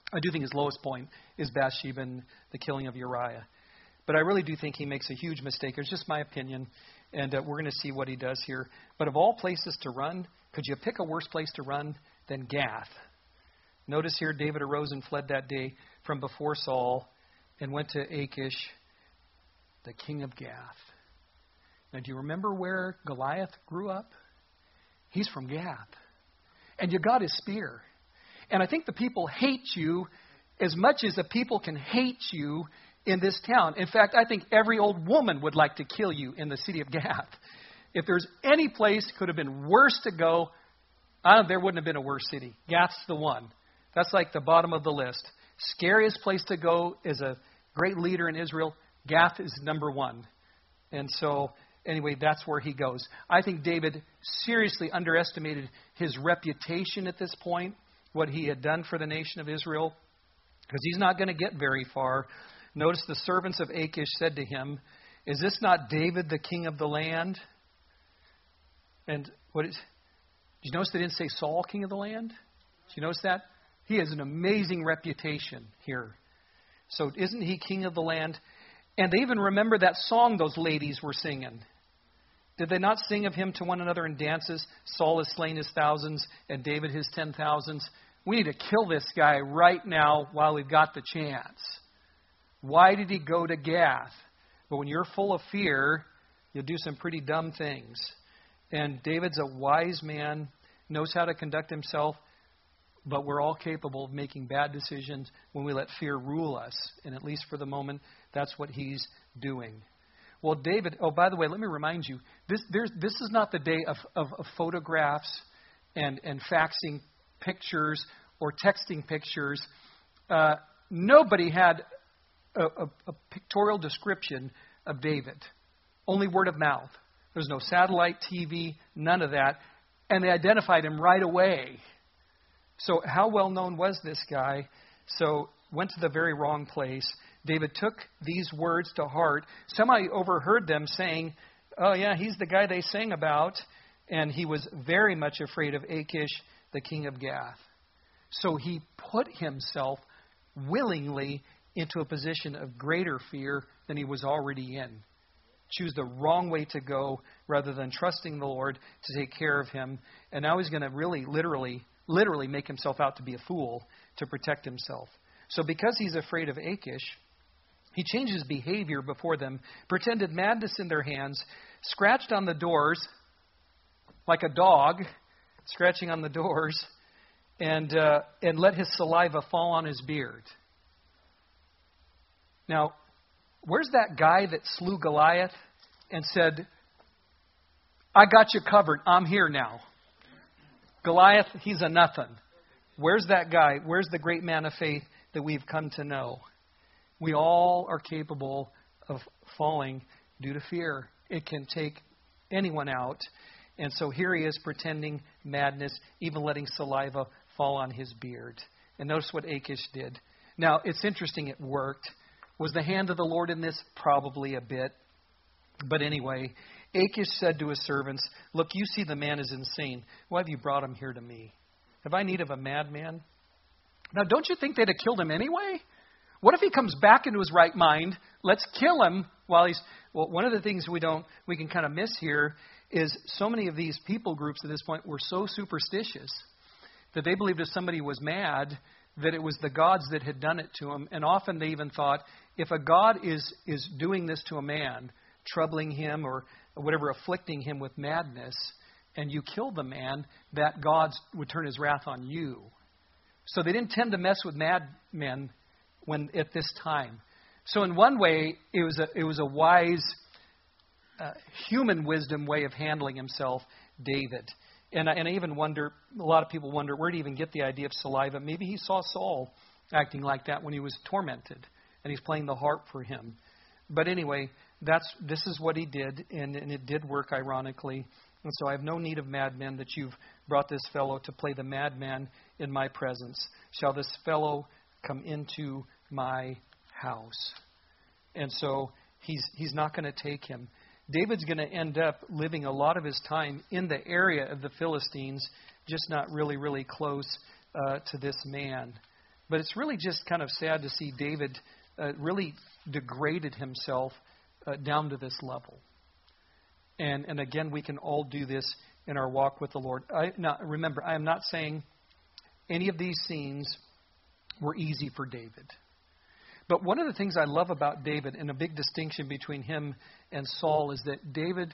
I do think his lowest point is Bathsheba and the killing of Uriah. But I really do think he makes a huge mistake. It's just my opinion, and we're going to see what he does here. But of all places to run, could you pick a worse place to run than Gath? Notice here, David arose and fled that day from before Saul and went to Achish, the king of Gath. Now, do you remember where Goliath grew up? He's from Gath. And you got his spear. And I think the people hate you as much as the people can hate you in this town. In fact, I think every old woman would like to kill you in the city of Gath. If there's any place could have been worse to go, there wouldn't have been a worse city. Gath's the one. That's like the bottom of the list. Scariest place to go as a great leader in Israel, Gath is number one. And so, anyway, that's where he goes. I think David seriously underestimated his reputation at this point, what he had done for the nation of Israel, because he's not going to get very far. Notice the servants of Achish said to him, "Is this not David, the king of the land?" And did you notice they didn't say Saul, king of the land? Did you notice that? He has an amazing reputation here. So isn't he king of the land? And they even remember that song those ladies were singing. Did they not sing of him to one another in dances? Saul has slain his thousands and David his 10,000s. We need to kill this guy right now while we've got the chance. Why did he go to Gath? But when you're full of fear, you'll do some pretty dumb things. And David's a wise man, knows how to conduct himself, but we're all capable of making bad decisions when we let fear rule us. And at least for the moment, that's what he's doing. Well, David, by the way, let me remind you, this is not the day of photographs and faxing pictures or texting pictures. Nobody had a pictorial description of David. Only word of mouth. There's no satellite TV, none of that. And they identified him right away. So how well known was this guy? So went to the very wrong place. David took these words to heart. Somebody overheard them saying, "Oh yeah, he's the guy they sang about." And he was very much afraid of Achish, the king of Gath. So he put himself willingly into a position of greater fear than he was already in. Choose the wrong way to go rather than trusting the Lord to take care of him. And now he's going to really, literally make himself out to be a fool to protect himself. So because he's afraid of Achish, he changed his behavior before them, pretended madness in their hands, scratched on the doors like a dog, scratching on the doors, and let his saliva fall on his beard. Now, where's that guy that slew Goliath and said, "I got you covered, I'm here now"? Goliath, he's a nothing. Where's that guy? Where's the great man of faith that we've come to know? We all are capable of falling due to fear. It can take anyone out. And so here he is pretending madness, even letting saliva fall on his beard. And notice what Achish did. Now, it's interesting it worked. Was the hand of the Lord in this? Probably a bit. But anyway, Achish said to his servants, "Look, you see the man is insane. Why have you brought him here to me? Have I need of a madman?" Now, don't you think they'd have killed him anyway? What if he comes back into his right mind? Let's kill him while he's... Well, one of the things we can kind of miss here is so many of these people groups at this point were so superstitious that they believed if somebody was mad, that it was the gods that had done it to him. And often they even thought, if a god is doing this to a man, troubling him or whatever, afflicting him with madness, and you kill the man, that God would turn his wrath on you. So they didn't tend to mess with madmen at this time. So in one way, it was a wise human wisdom way of handling himself, David. And I even wonder, a lot of people wonder, where did he even get the idea of saliva? Maybe he saw Saul acting like that when he was tormented, and he's playing the harp for him. But anyway, this is what he did, and it did work, ironically. And so I have no need of madmen, that you've brought this fellow to play the madman in my presence. Shall this fellow come into my house? And so he's not going to take him. David's going to end up living a lot of his time in the area of the Philistines, just not really, really close to this man. But it's really just kind of sad to see David really degraded himself down to this level. And again, we can all do this in our walk with the Lord. Remember, I am not saying any of these scenes were easy for David. But one of the things I love about David, and a big distinction between him and Saul, is that David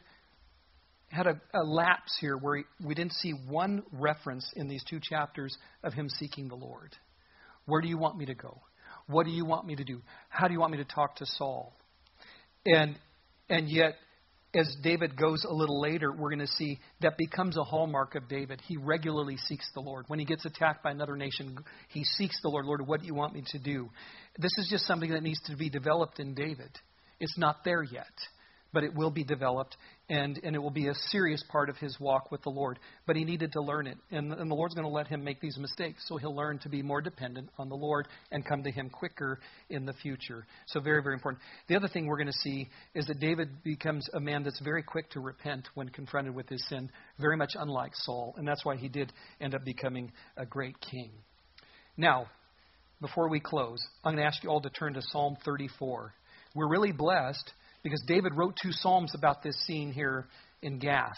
had a lapse here where we didn't see one reference in these 2 chapters of him seeking the Lord. Where do you want me to go? What do you want me to do? How do you want me to talk to Saul? And yet, as David goes a little later, we're going to see that becomes a hallmark of David. He regularly seeks the Lord. When he gets attacked by another nation, he seeks the Lord. Lord, what do you want me to do? This is just something that needs to be developed in David. It's not there yet, but it will be developed, and it will be a serious part of his walk with the Lord. But he needed to learn it, and the Lord's going to let him make these mistakes, so he'll learn to be more dependent on the Lord and come to him quicker in the future. So very, very important. The other thing we're going to see is that David becomes a man that's very quick to repent when confronted with his sin, very much unlike Saul, and that's why he did end up becoming a great king. Now, before we close, I'm going to ask you all to turn to Psalm 34. We're really blessed because David wrote 2 psalms about this scene here in Gath.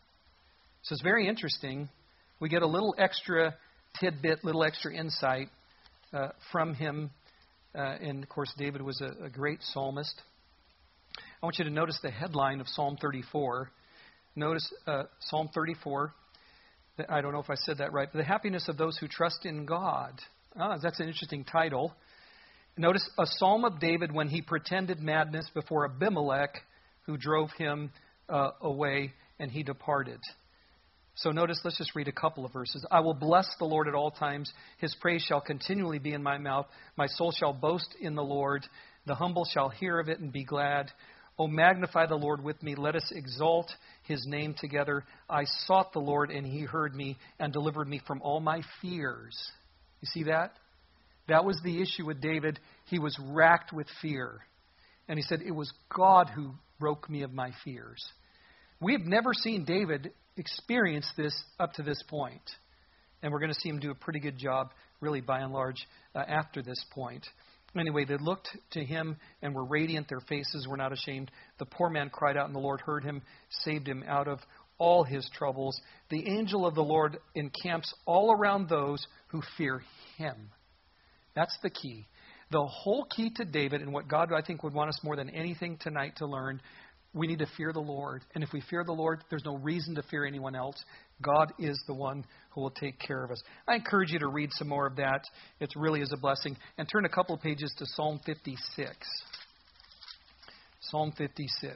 So it's very interesting. We get a little extra tidbit, little extra insight from him. And, of course, David was a great psalmist. I want you to notice the headline of Psalm 34. Notice Psalm 34. I don't know if I said that right. But the happiness of those who trust in God. That's an interesting title. Notice a psalm of David when he pretended madness before Abimelech, who drove him away, and he departed. So notice, let's just read a couple of verses. I will bless the Lord at all times. His praise shall continually be in my mouth. My soul shall boast in the Lord. The humble shall hear of it and be glad. O magnify the Lord with me. Let us exalt his name together. I sought the Lord, and he heard me and delivered me from all my fears. You see that? That was the issue with David. He was racked with fear. And he said, it was God who broke me of my fears. We have never seen David experience this up to this point. And we're going to see him do a pretty good job, really, by and large, after this point. Anyway, they looked to him and were radiant. Their faces were not ashamed. The poor man cried out, and the Lord heard him, saved him out of all his troubles. The angel of the Lord encamps all around those who fear him. That's the key. The whole key to David, and what God, I think, would want us more than anything tonight to learn, we need to fear the Lord. And if we fear the Lord, there's no reason to fear anyone else. God is the one who will take care of us. I encourage you to read some more of that. It really is a blessing. And turn a couple of pages to Psalm 56. Psalm 56.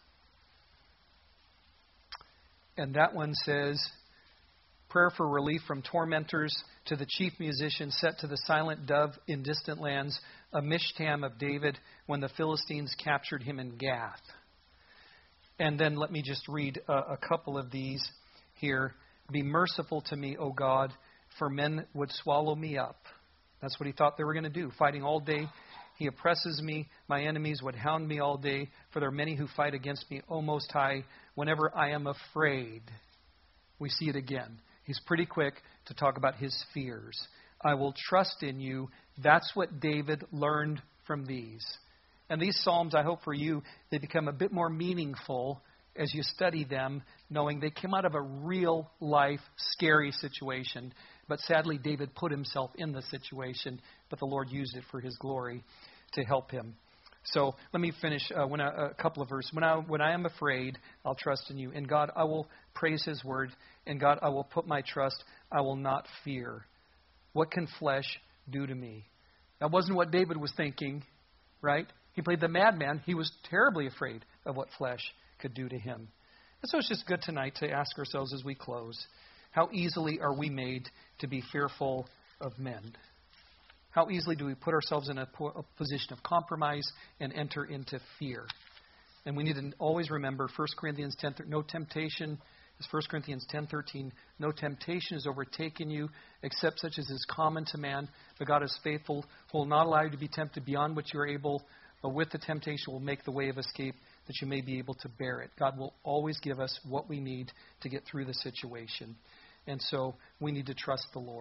And that one says, prayer for relief from tormentors, to the chief musician, set to the silent dove in distant lands, a mishtam of David when the Philistines captured him in Gath. And then let me just read a couple of these here. Be merciful to me, O God, for men would swallow me up. That's what he thought they were going to do, fighting all day. He oppresses me. My enemies would hound me all day, for there are many who fight against me, O Most High, whenever I am afraid. We see it again. He's pretty quick to talk about his fears. I will trust in you. That's what David learned from these. And these Psalms, I hope for you, they become a bit more meaningful as you study them, knowing they came out of a real life, scary situation. But sadly, David put himself in the situation, but the Lord used it for his glory to help him. So let me finish a couple of verses. When I am afraid, I'll trust in you. In God, I will praise his word. In God, I will put my trust. I will not fear. What can flesh do to me? That wasn't what David was thinking, right? He played the madman. He was terribly afraid of what flesh could do to him. And so it's just good tonight to ask ourselves as we close, how easily are we made to be fearful of men? How easily do we put ourselves in a position of compromise and enter into fear? And we need to always remember 1 Corinthians 10, no temptation, as 1 Corinthians 10:13, no temptation has overtaken you except such as is common to man. But God is faithful, who will not allow you to be tempted beyond what you are able, but with the temptation will make the way of escape that you may be able to bear it. God will always give us what we need to get through the situation. And so we need to trust the Lord.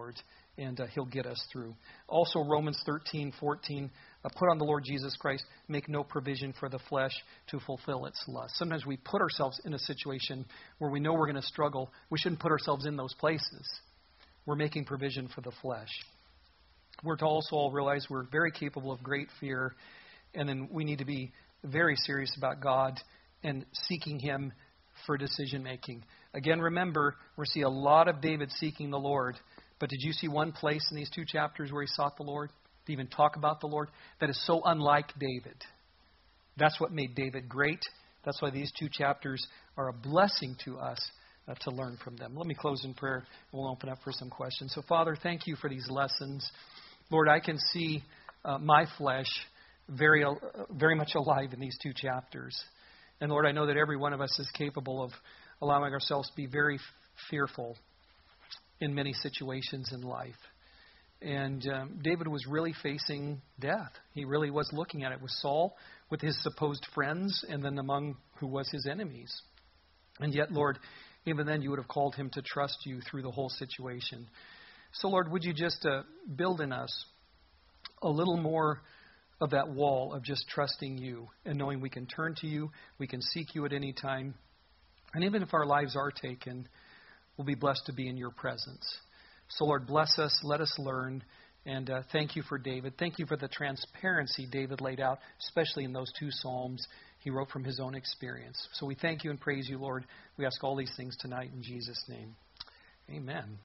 and He'll get us through. Also, Romans 13:14, put on the Lord Jesus Christ, make no provision for the flesh to fulfill its lust. Sometimes we put ourselves in a situation where we know we're going to struggle. We shouldn't put ourselves in those places. We're making provision for the flesh. We're to also all realize we're very capable of great fear, and then we need to be very serious about God and seeking Him for decision making. Again, remember, we see a lot of David seeking the Lord, but did you see one place in these 2 chapters where he sought the Lord? To even talk about the Lord? That is so unlike David. That's what made David great. That's why these 2 chapters are a blessing to us to learn from them. Let me close in prayer, and we'll open up for some questions. So, Father, thank you for these lessons. Lord, I can see my flesh very much alive in these 2 chapters. And Lord, I know that every one of us is capable of allowing ourselves to be very fearful in many situations in life. And David was really facing death. He really was looking at it with Saul, with his supposed friends, and then among who was his enemies. And yet, Lord, even then you would have called him to trust you through the whole situation. So, Lord, would you just build in us a little more of that wall of just trusting you and knowing we can turn to you, we can seek you at any time. And even if our lives are taken, we'll be blessed to be in your presence. So, Lord, bless us. Let us learn. And thank you for David. Thank you for the transparency David laid out, especially in those 2 Psalms he wrote from his own experience. So we thank you and praise you, Lord. We ask all these things tonight in Jesus' name. Amen.